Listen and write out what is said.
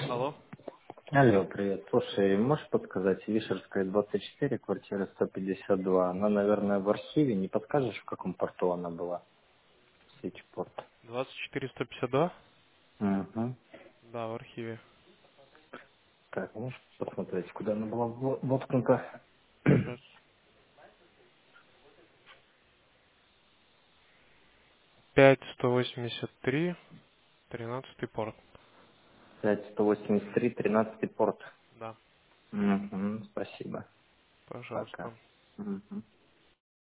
Алло. Алло, привет. Слушай, можешь подсказать, Вишерская, 24, квартира 152. Она, наверное, в архиве. Не подскажешь, в каком порту она была? Свитчпорт. 24152? Угу. Да, в архиве. Так, можешь посмотреть, куда она была воткнута? Сейчас. 5183, 13 порт. 5183, 13 порт. Да, Угу, спасибо. Пока. пожалуйста. Угу.